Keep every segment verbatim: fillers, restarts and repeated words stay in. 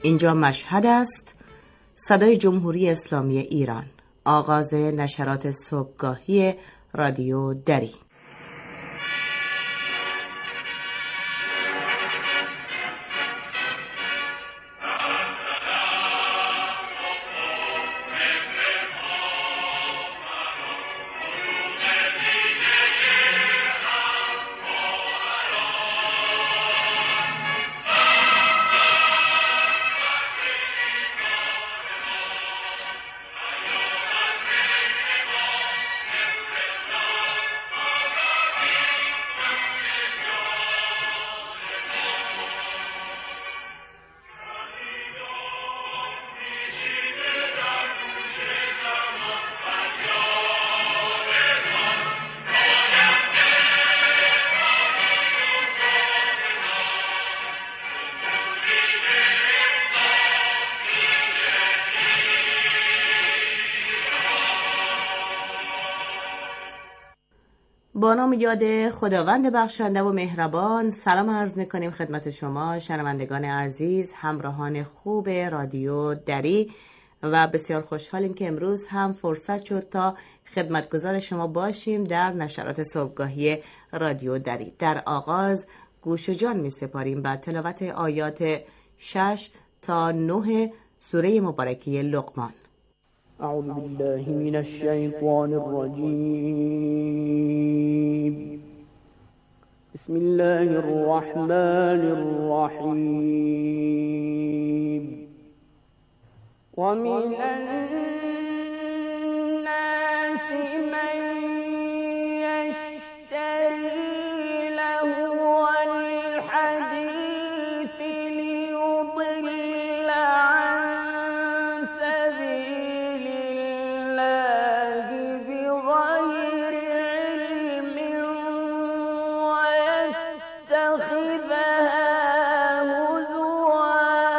اینجا مشهد است، صدای جمهوری اسلامی ایران. آغاز نشرات صبحگاهی رادیو دری. با نام یاد خداوند بخشنده و مهربان، سلام عرض می‌کنیم خدمت شما شنوندگان عزیز، همراهان خوب رادیو دری، و بسیار خوشحالیم که امروز هم فرصت شد تا خدمتگزار شما باشیم در نشرات صبحگاهی رادیو دری. در آغاز گوش و جان می‌سپاریم به تلاوت آیات شش تا نه سوره مبارکه لقمان. اعوذ بالله من الشیطان الرجیم. بسم الله الرحمن الرحیم. و من الناس من یشتری لهو الحدیث لیضل عن سبیل الله بغیر علم ویتخذها هزوا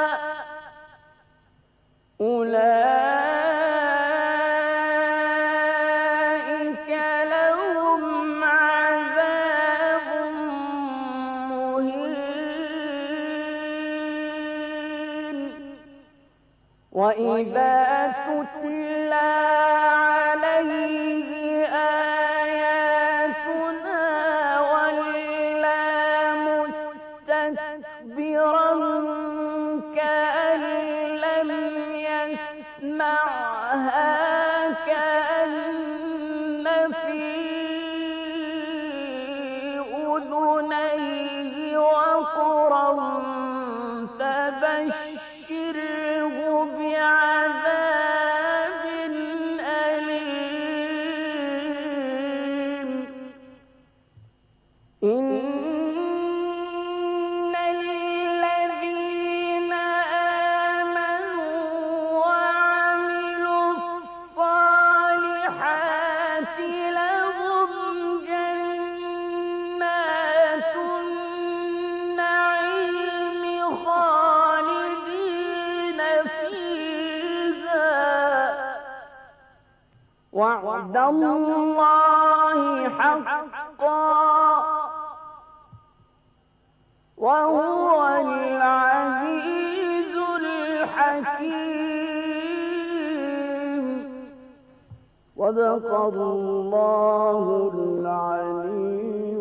أولئك لهم عذاب مهين. وإذا تتلى عليه آياتنا ولى مستكبرا كأن لم يسمعها كأن في أذنيه وقرا فبشره بعذاب أليم. إن الذين آمنوا وعملوا الصالحات لهم جنات النعيم خالدين فيها. وعد الله حقا وهو العزيز الحكيم. صدق الله العلي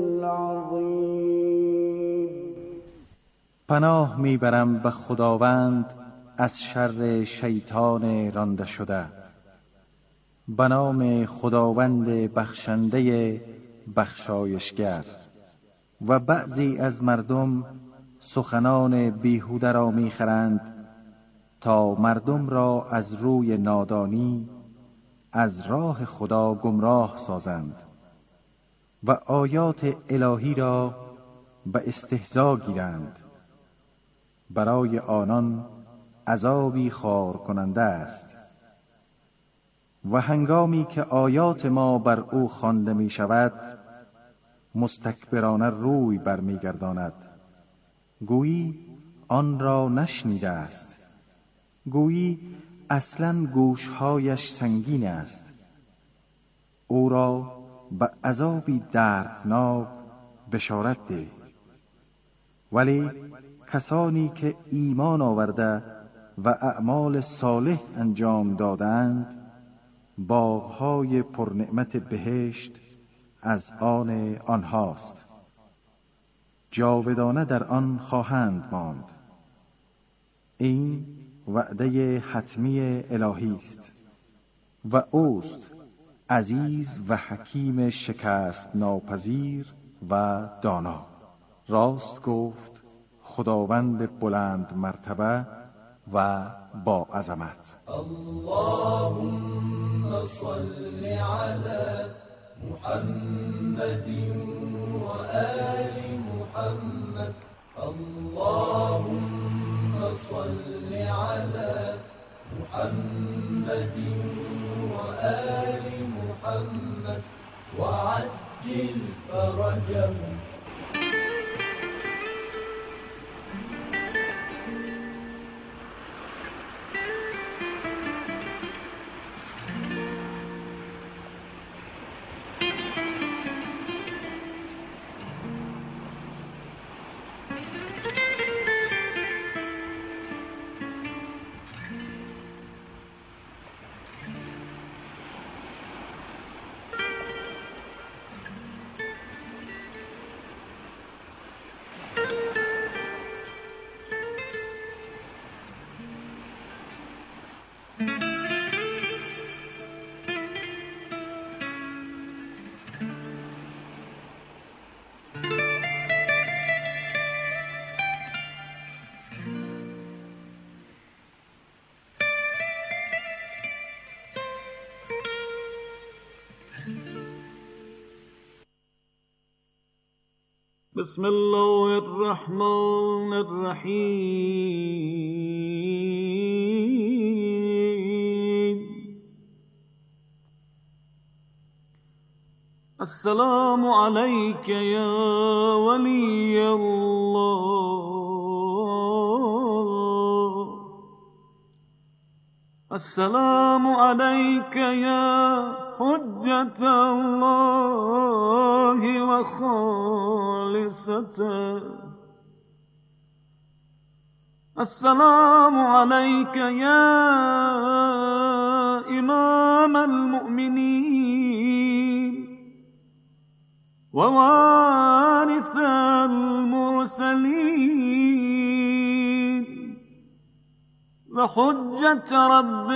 العظيم. پناه میبرم به خداوند از شر شیطان رانده شده. به نام خداوند بخشنده بخشایشگر. و بعضی از مردم سخنان بیهوده را میخرند تا مردم را از روی نادانی از راه خدا گمراه سازند و آیات الهی را به استهزا گیرند. برای آنان عذابی خار کننده است. و هنگامی که آیات ما بر او خوانده می شود مستکبرانه روی برمیگرداند، گویی آن را نشنیده است، گویی اصلاً گوشهایش سنگین است. او را به عذابی دردناک بشارت ده. ولی کسانی که ایمان آورده و اعمال صالح انجام دادند باغ‌های پرنعمت بهشت از آن آنهاست، جاودانه در آن خواهند ماند. این وعده حتمی الهی است و اوست عزیز و حکیم شکست ناپذیر و دانا. راست گفت خداوند بلند مرتبه و با عظمت. اللهم صل علی محمد و آل محمد. اللهم صل علی محمد و آل محمد و عجل فرجهم. بسم الله الرحمن الرحیم. السلام علیک یا ولی الله. السلام علیک یا حجت الله و خالصته. السلام علیک یا امام المؤمنین و وارث المرسلین و حجت رب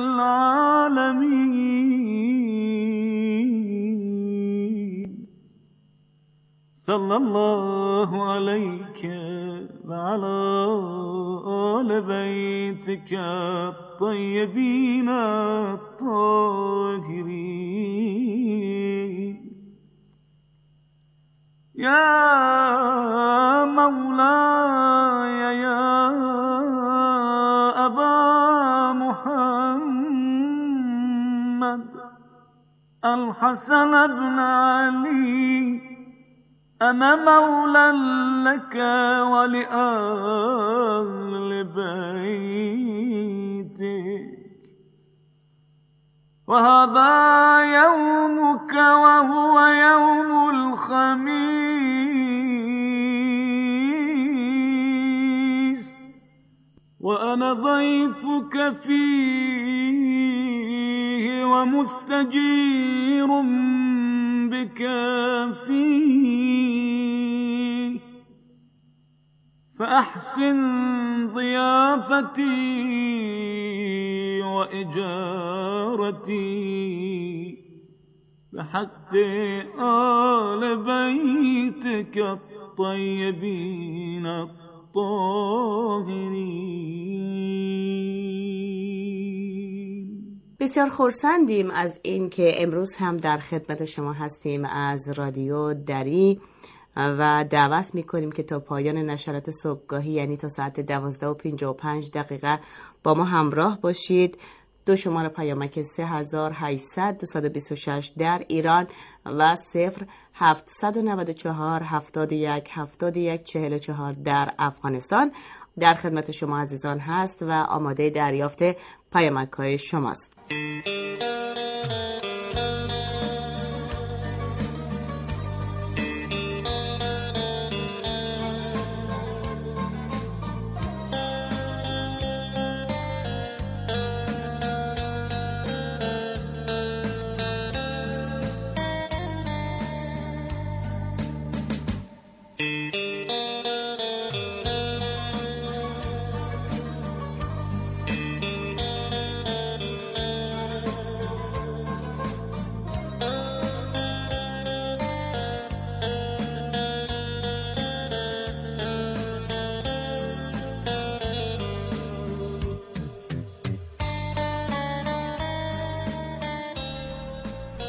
العالمین. صلی الله علیک و علی آل بیتک الطیبین الطاهرین. یا مولاي یا ابا محمد الحسن بن علي، أنا مولا لك ولأهل بيتك، وهذا يومك وهو يوم الخميس، وأنا ضيفك فيه ومستجير بك فيه، فأحسن ضيافتي وإجارتي بحق آل بيتك الطيبين الطاهرين. بسیار خرسندیم از این که امروز هم در خدمت شما هستیم از رادیو دری و دعوت میکنیم که تا پایان نشرات صبحگاهی یعنی تا ساعت دوازده و پنجاه و پنج دقیقه با ما همراه باشید. دو شماره پیامک سه هزار و هشتصد دویست و بیست و شش در ایران و صفر هفتصد و نود و چهار هفتاد و یک هفتاد و یک چهل و چهار در افغانستان در خدمت شما عزیزان هست و آماده دریافت پیامک های شماست.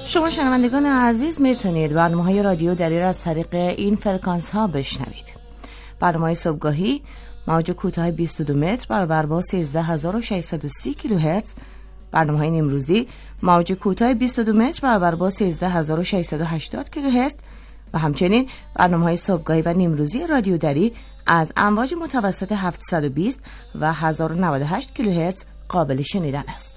شما شنوندگان عزیز میتونید برنامه‌های رادیو دری را از طریق این فرکانس ها بشنوید. برنامه‌های صبحگاهی موج کوتاه بیست و دو متر برابر با سیزده هزار و ششصد و سی کیلوهرتز، برنامه‌های نیمروزی موج کوتاه بیست و دو متر برابر با سیزده هزار و ششصد و هشتاد کیلوهرتز و همچنین برنامه‌های صبحگاهی و نیمروزی رادیو دری از امواج متوسط هفتصد و بیست و هزار و نود و هشت کیلوهرتز قابل شنیدن است.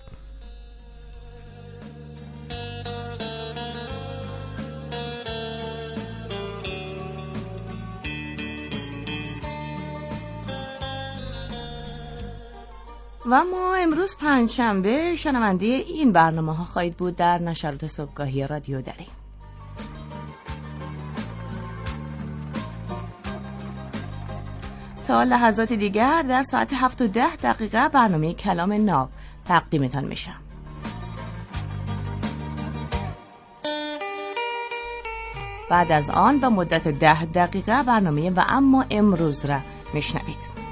و ما امروز پنجشنبه شنونده این برنامه ها خواهید بود در نشرات صبحگاهی رادیو دری. تا لحظات دیگر در ساعت هفت و ده دقیقه برنامه کلام ناب تقدیمتان میشم. بعد از آن به مدت ده دقیقه برنامه و اما امروز را میشنوید.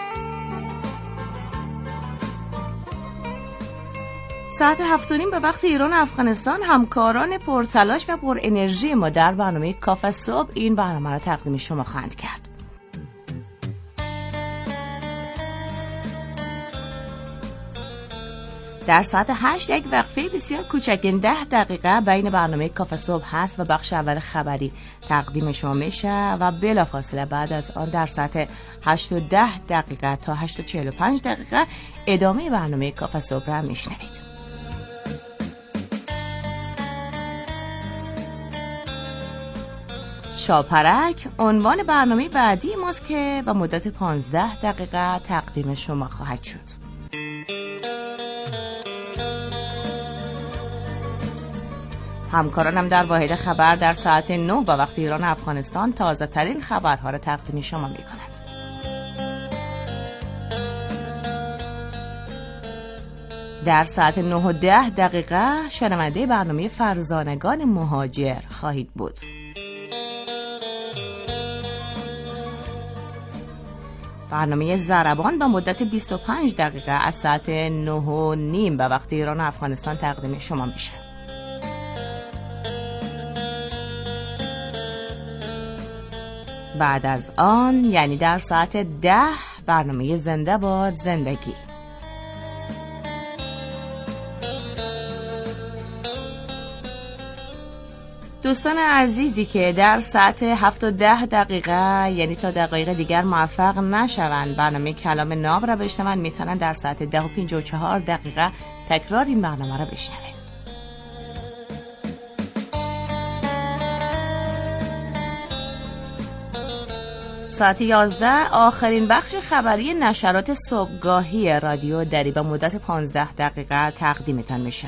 ساعت هفت و نیم به وقت ایران و افغانستان همکاران پرتلاش و پر انرژی ما در برنامه کافه صبح این برنامه را تقدیم شما خواهند کرد. در ساعت هشت یک وقفه بسیار کوچک ده دقیقه بین برنامه کافه صبح هست و بخش اول خبری تقدیم شما میشه و بلافاصله بعد از آن در ساعت هشت و ده دقیقه تا هشت و چهل و پنج دقیقه ادامه برنامه کافه صبح را میشنوید. شاپرک عنوان برنامه بعدی ماست که به مدت پانزده دقیقه تقدیم شما خواهد شد. همکارانم در واحد خبر در ساعت نه به وقت ایران و افغانستان تازه ترین خبرها را تقدیم شما می کند. در ساعت نه و ده دقیقه شنونده برنامه فرزانگان مهاجر خواهید بود. برنامه ضربان به مدت بیست و پنج دقیقه از ساعت نه و نیم به وقت ایران و افغانستان تقدیم شما میشه. بعد از آن یعنی در ساعت ده برنامه زنده باد زندگی. دوستان عزیزی که در ساعت هفت و ده دقیقه یعنی تا دقایق دیگر موفق نشوند برنامه کلام ناب را بشنوند میتونن در ساعت ده و پنجاه و چهار دقیقه تکرار این برنامه را بشنوند. ساعت یازده آخرین بخش خبری نشرات صبحگاهی رادیو دری به مدت پانزده دقیقه تقدیمتان میشه.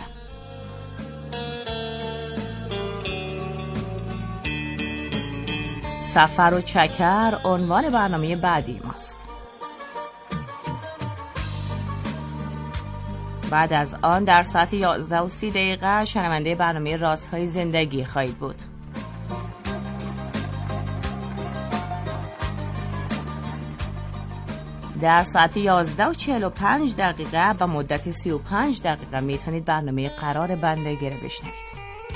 سفر و چکر عنوان برنامه بعدی ماست. بعد از آن در ساعت یازده و سی دقیقه شنونده برنامه رازهای زندگی خواهید بود. در ساعت یازده و چهل و پنج دقیقه به مدت سی و پنج دقیقه میتونید برنامه قرار بندگی رو بشنوید.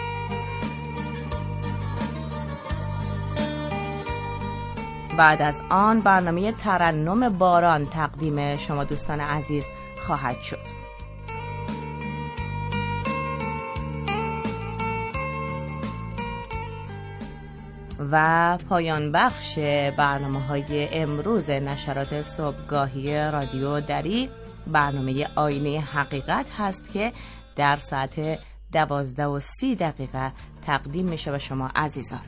بعد از آن برنامه ترنم باران تقدیم شما دوستان عزیز خواهد شد. و پایان بخش برنامه‌های امروز نشرات صبحگاهی رادیو دری برنامه آینه حقیقت هست که در ساعت دوازده و سی دقیقه تقدیم میشه به شما عزیزان.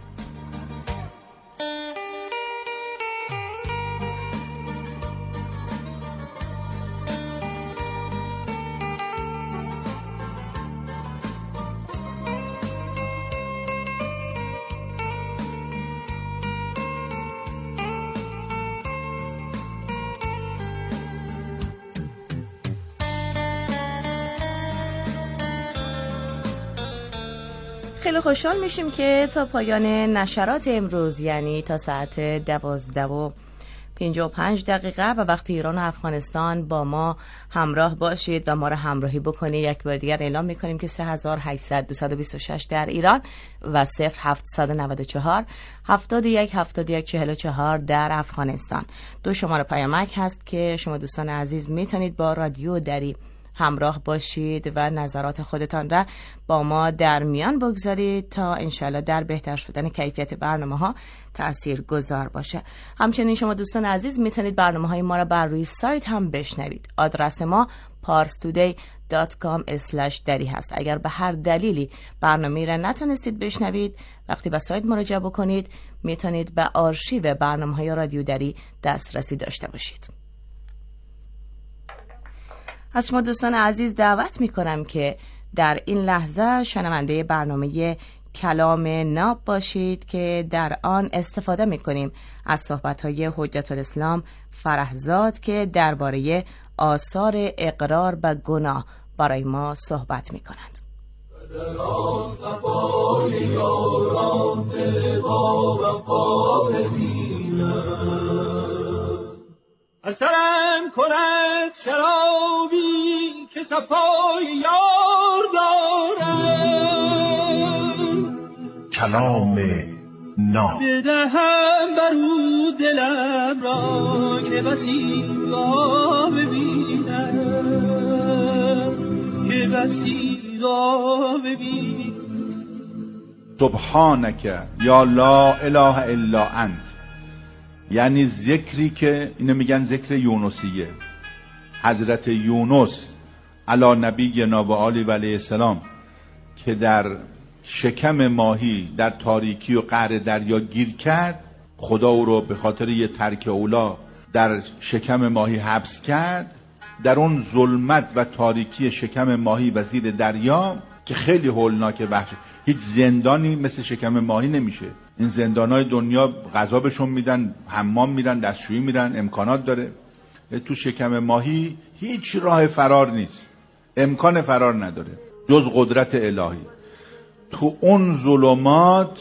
خیلی خوشحال میشیم که تا پایان نشرات امروز یعنی تا ساعت دوازده و پنجاه و پنج دقیقه به وقت ایران و افغانستان با ما همراه باشید و ما را همراهی بکنید. یک بار دیگر اعلام میکنیم که سه هزار و هشتصد و بیست و شش در ایران و صفر هفتصد و نود و چهار هفتاد و یک هفتاد و یک چهل و چهار در افغانستان. دو شماره پیامک هست که شما دوستان عزیز میتونید با رادیو دری همراه باشید و نظرات خودتان را با ما در میان بگذارید تا انشالله در بهتر شدن کیفیت برنامه ها تأثیر گذار باشه. همچنین شما دوستان عزیز میتونید برنامه های ما را بر روی سایت هم بشنوید. آدرس ما پارس تودی دات کام اسلش دری هست. اگر به هر دلیلی برنامه را نتونستید بشنوید، وقتی به سایت مراجعه بکنید میتونید به آرشیو برنامه های رادیو دری دسترسی داشته باشید. از شما دوستان عزیز دعوت میکنم که در این لحظه شنونده برنامه کلام ناب باشید که در آن استفاده میکنیم از صحبت‌های حجت الاسلام فرهزاد که درباره آثار اقرار به گناه برای ما صحبت میکنند. اثرم کند شرابی که صفای یار دارم، کلام ناب بدهم برو دلم را که بسی را ببینم، که بسی را ببینم. سبحانک یا لا اله الا انت، یعنی ذکری که اینو میگن ذکر یونسیه. حضرت یونس علی نبینا و آله و علیه السلام که در شکم ماهی در تاریکی و قعر دریا گیر کرد، خدا او رو به خاطر یه ترک اولا در شکم ماهی حبس کرد. در اون ظلمت و تاریکی شکم ماهی و زیر دریا که خیلی هولناکه، وحشی، هیچ زندانی مثل شکم ماهی نمیشه. این زندانای دنیا غذا بهشون میدن، حمام میرن، دستشویی میرن، امکانات داره. تو شکم ماهی هیچ راه فرار نیست، امکان فرار نداره جز قدرت الهی. تو اون ظلمات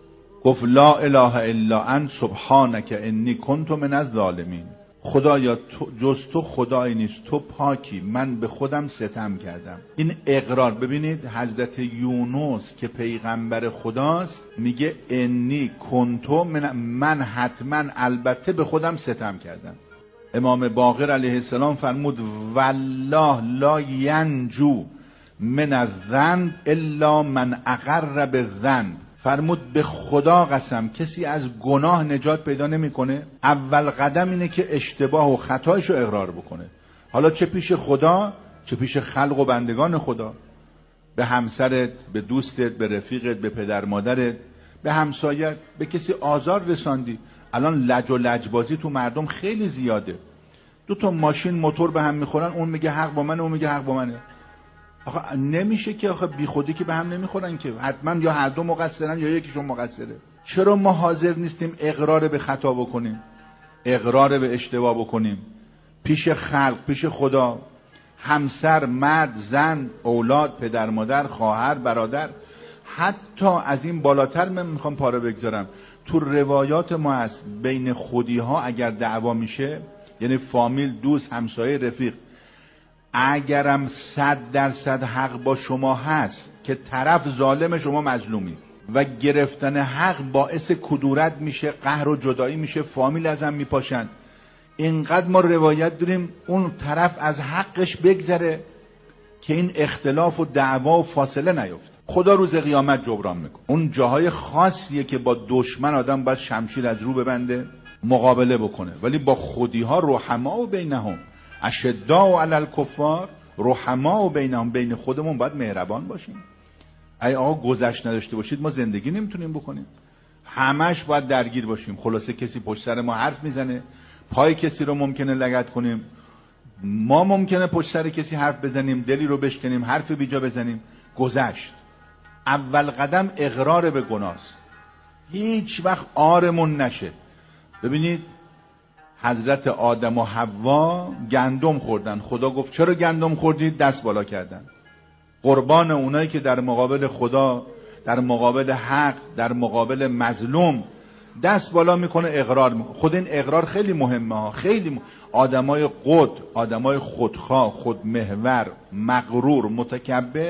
گفت لا اله الا انت سبحانک انی کنت من الظالمین. خدایا تو جز تو خدایی نیست، تو پاکی، من به خودم ستم کردم. این اقرار، ببینید حضرت یونس که پیغمبر خداست میگه انی کنتو من, من حتما البته به خودم ستم کردم. امام باقر علیه السلام فرمود والله لا ینجو من الذنب الا من اقر بالذنب. فرمود به خدا قسم کسی از گناه نجات پیدا نمیکنه، اول قدم اینه که اشتباه و خطایشو اقرار بکنه. حالا چه پیش خدا چه پیش خلق و بندگان خدا. به همسرت، به دوستت، به رفیقت، به پدر مادرت، به همسایت، به کسی آزار رساندی. الان لج و لجبازی تو مردم خیلی زیاده. دو تا ماشین موتور به هم میخورن، اون میگه حق با منه، اون میگه حق با منه. آخه نمیشه که، آخه بی خودی که به هم نمیخورن که، حتما یا هر دو مقصرن یا یکیشون مقصره. چرا ما حاضر نیستیم اقرار به خطا بکنیم، اقرار به اشتباه بکنیم پیش خلق، پیش خدا، همسر، مرد، زن، اولاد، پدر مادر، خواهر، برادر. حتی از این بالاتر من میخوام پاره بگذارم. تو روایات ما هست بین خودی ها اگر دعوا میشه، یعنی فامیل، دوست، همسایه، رفیق، اگرم صد درصد حق با شما هست که طرف ظالم شما مظلومی و گرفتن حق باعث کدورت میشه، قهر و جدایی میشه، فامیل ازم میپاشن، اینقدر ما روایت داریم اون طرف از حقش بگذره که این اختلاف و دعوا و فاصله نیفته. خدا روز قیامت جبران میکنه. اون جاهای خاصیه که با دشمن آدم باید شمشیر از رو ببنده، مقابله بکنه، ولی با خودی ها رحما و بینهم اشداء علی الکفار رحما و بینهم، بین خودمون باید مهربان باشیم. ای آقا گذشت نداشته باشید ما زندگی نمیتونیم بکنیم، همش باید درگیر باشیم. خلاصه کسی پشت سر ما حرف میزنه، پای کسی رو ممکنه لگد کنیم، ما ممکنه پشت سر کسی حرف بزنیم، دلی رو بشکنیم، حرف بیجا بزنیم. گذشت. اول قدم اقرار به گناهست، هیچ وقت آرمون نشه. ببینید حضرت آدم و حوا گندم خوردن، خدا گفت چرا گندم خوردید؟ دست بالا کردن. قربان اونایی که در مقابل خدا، در مقابل حق، در مقابل مظلوم دست بالا میکنه اقرار میکنه. خود این اقرار خیلی مهمه ها، خیلی م... آدمای قد، آدمای خودخواه، خودمحور، مغرور، متکبر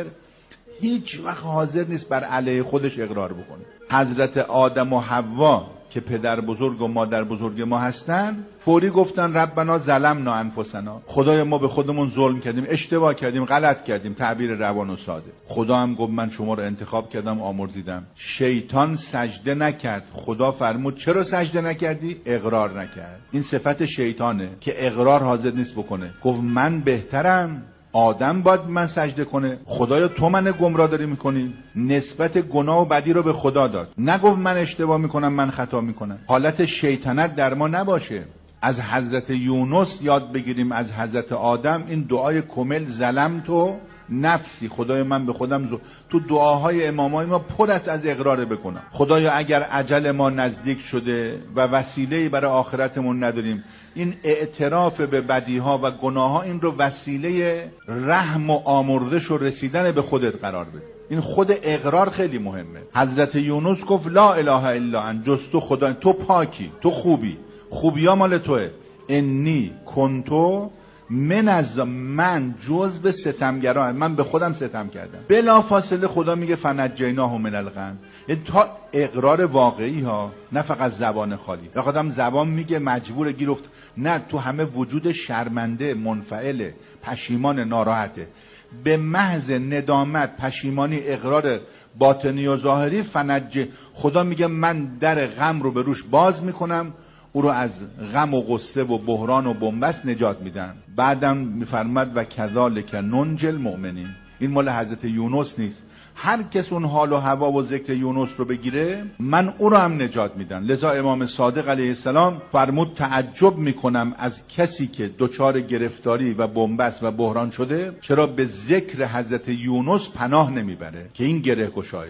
هیچ وقت حاضر نیست بر علیه خودش اقرار بکنه. حضرت آدم و حوا که پدر بزرگ و مادر بزرگ ما هستن فوری گفتن ربنا ظلمنا انفسنا، خدای ما به خودمون ظلم کردیم، اشتباه کردیم، غلط کردیم، تعبیر روان و ساده. خدا هم گفت من شما رو انتخاب کردم، آمرزیدم. شیطان سجده نکرد، خدا فرمود چرا سجده نکردی؟ اقرار نکرد. این صفت شیطانه که اقرار حاضر نیست بکنه. گفت من بهترم، آدم باید من سجده کنه، خدایا تو من گمراه داری میکنی. نسبت گناه و بدی رو به خدا داد، نگفت من اشتباه میکنم، من خطا میکنم. حالت شیطنت در ما نباشه. از حضرت یونس یاد بگیریم، از حضرت آدم این دعای کامل ظلم تو نفسی، خدای من به خودم زو... تو دعاهای امامای ما پر از از اقرار بکنم. خدایا اگر اجل ما نزدیک شده و وسیله‌ای برای آخرتمون نداریم، این اعتراف به بدیها و گناهها این رو وسیله رحم و آمرزش و رسیدن به خودت قرار بده. این خود اقرار خیلی مهمه. حضرت یونس گفت لا اله الا انت، جز تو خدا، تو پاکی، تو خوبی، خوبی ها مال توه. انی کنتو من از من جز به ستمگران، من به خودم ستم کردم. بلا فاصله خدا میگه فنجیناه من الغم. تا اقرار واقعی ها، نه فقط زبان خالی. یا آدم زبان میگه مجبور گیر افت، نه، تو همه وجود شرمنده، منفعل، پشیمان، ناراحته. به محض ندامت، پشیمانی، اقرار باطنی و ظاهری فنج، خدا میگه من در غم رو به روش باز میکنم، او رو از غم و غصه و بحران و بنبست نجات میدن. بعدم میفرماد و کذالک ننجی المؤمنین. این مال حضرت یونس نیست. هر کس اون حال و هوا و ذکر یونس رو بگیره من او رو هم نجات میدم. لذا امام صادق علیه السلام فرمود تعجب میکنم از کسی که دچار گرفتاری و بنبست و بحران شده چرا به ذکر حضرت یونس پناه نمیبره که این گره گشایه.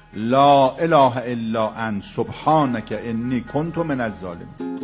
لا اله الا انت سبحانک انی کنت من الظالمین.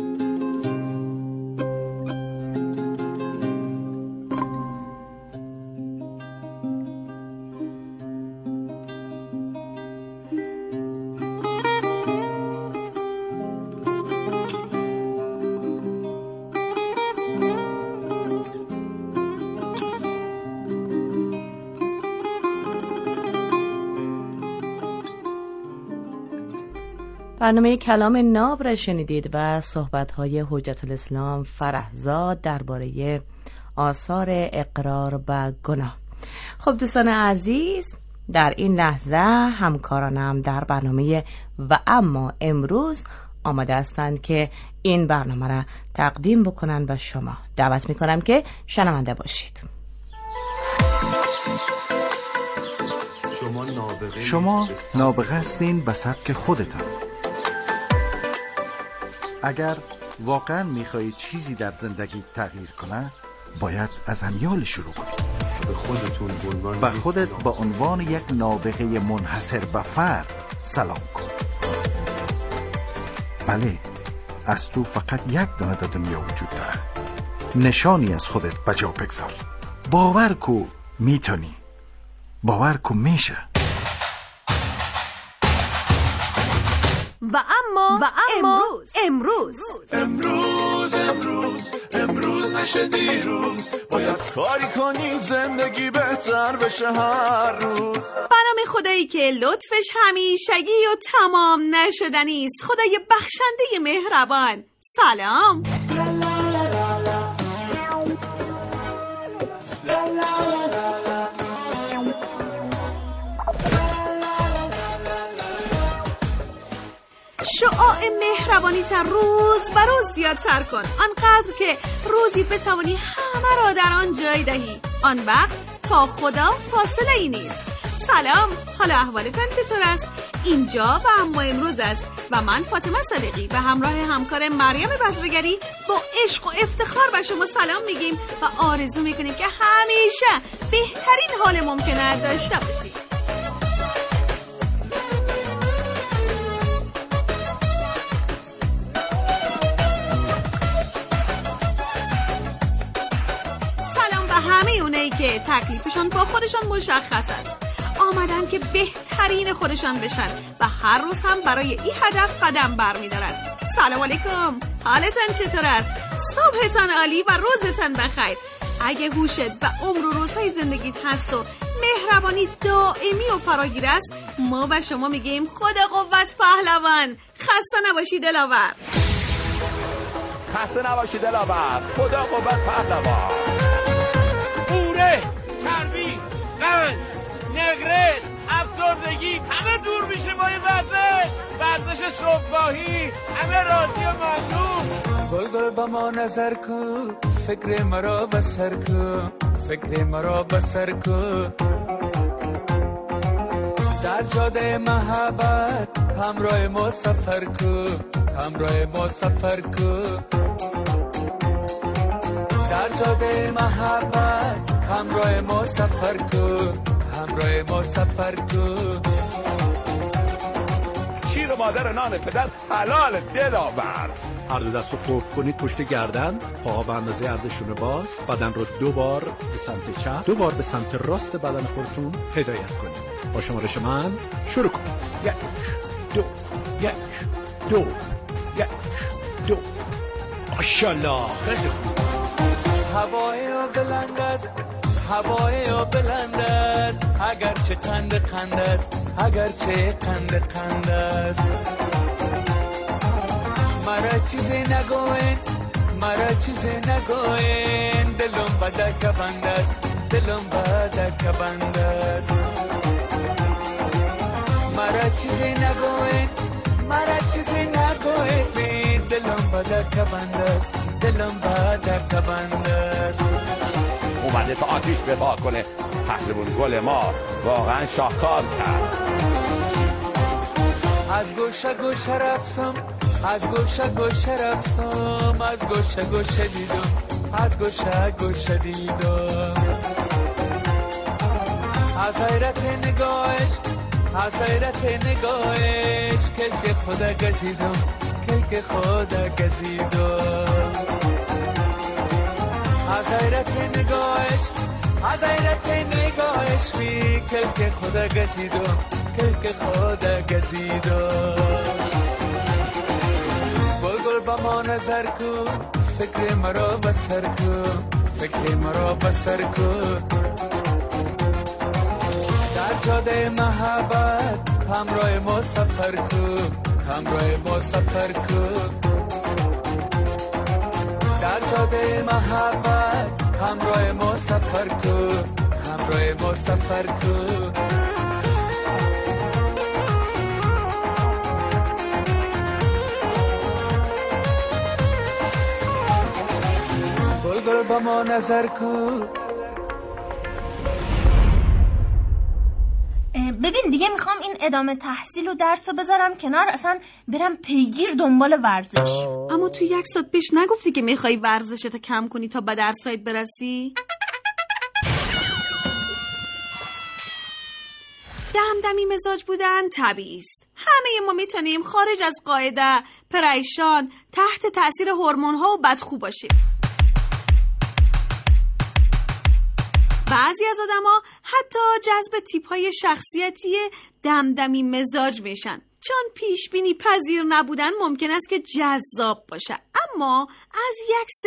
برنامه کلام ناب را شنیدید و صحبت‌های حجت الاسلام فرهزاد درباره آثار اقرار و گناه. خب دوستان عزیز، در این لحظه همکارانم در برنامه و اما امروز آماده هستند که این برنامه را تقدیم بکنن و شما دعوت میکنم که شنونده باشید. شما نابغه هستین به سبک خودتان. اگر واقعا میخواهید چیزی در زندگی تغییر کنه باید از امیال شروع کنید. به خودتون به خودت با عنوان یک نابغه منحصر به فرد سلام کن. بله، از تو فقط یک دانه در دنیا وجود داره. نشانی از خودت بجا بگذار. باور کو میتونی، باور کو میشه. و اما و اما امروز امروز امروز امروز نشه دیروز، باید کاری کنی زندگی بهتر بشه هر روز. برنامه خدایی که لطفش همیشگی و تمام نشدنی است. خدای بخشنده مهربان. سلام. شعاع مهربانی تر روز و روز زیادتر کن، آنقدر که روزی بتوانی همه را در آن جای دهی. آن وقت تا خدا فاصله ای نیست. سلام، حال احوالتان چطور است؟ اینجا و اما امروز است و من فاطمه صادقی به همراه همکار مریم بزرگری با عشق و افتخار به شما سلام میگیم و آرزو میکنیم که همیشه بهترین حال ممکنه داشته باشید. همه اونایی که تکلیفشون با خودشون مشخص است، آمدن که بهترین خودشان بشن و هر روز هم برای این هدف قدم برمی‌دارن. سلام علیکم، حالتان چطور است؟ صبحتان عالی و روزتان بخیر. اگه هوشت و عمر و روزهای زندگیت هست و مهربانی دائمی و فراگیر است، ما و شما میگیم خدا قوت پهلوان. خسته نباشی دلاور. خسته نباشی دلاور. خدا قوت پهلوان. پوره، چربی، قند، نگرس، افسردگی همه دور میشه با این ورزش. ورزش صبحگاهی همه راضی و ممنون. گل گل با ما نظر کو، فکر مرا بسر کو، فکر مرا بسر کو. در جاده محبت همراه ما سفر کو، همراه ما سفر کو. در جاده محبت همراه ما سفر کو، همراه ما سفر کو. شیر و مادر نان پدر حلال دلاور. هر دو دست رو قفل کنید پشت گردن، پاها به اندازه عرضشون باز، بدن رو دو بار به سمت چپ، دو بار به سمت راست بدن خودتون هدایت کنید. با شمارش من شروع کنید. یک دو یک دو یک دو. ماشاءالله خیلی خوب. هوای بلند است، هوای بلند است، اگرچه قند قند است، اگرچه قند قند است. مرا چیزی نگوین، مرا چیزی نگوین، دلم بدک بند است، دلم بدک بند است. مرا چیزی نگوین، مرا چیزی نگوین، دلم بدک بند است، دلم بدک بند است. اومده تا آتیش بپا کنه. پهلوان گل ما واقعا شاهکار کرد. از گوشه گوشه رفتم، از گوشه گوشه رفتم، از گوشه گوشه دیدم، از گوشه گوشه دیدم. از حیرت نگاهش، از حیرت نگاهش، کلک خدا گزیدم، کلک خدا گزیدم. از حیرت نگاهش، از حیرت نگاهش بی کلک خدا گزیدم، کلک خدا گزیدم. گل گل با ما نظر کو، فکر مرا بسر کو، فکر مرا بسر کو. در جاده محبت همراه ما سفر کو، همراه ما سفر کو. در جاده محبت همراه ما سفر کو، همراه ما سفر کو. گل گل با ما نظر کو. ببین دیگه میخوام این ادامه تحصیل و درس رو بذارم کنار، اصلا برم پیگیر دنبال ورزش. اما تو یک ساعت پیش نگفتی که میخوای ورزشتو کم کنی تا به درسایت برسی؟ دمدمی مزاج بودن طبیعی است. همه ما میتونیم خارج از قاعده پریشان، تحت تاثیر هورمون‌ها و بدخو باشیم. بعضی از آدم‌ها حتی جذب تیپ‌های شخصیتی دمدمی مزاج میشن، چون پیش بینی پذیر نبودن ممکن است که جذاب باشه، اما از یک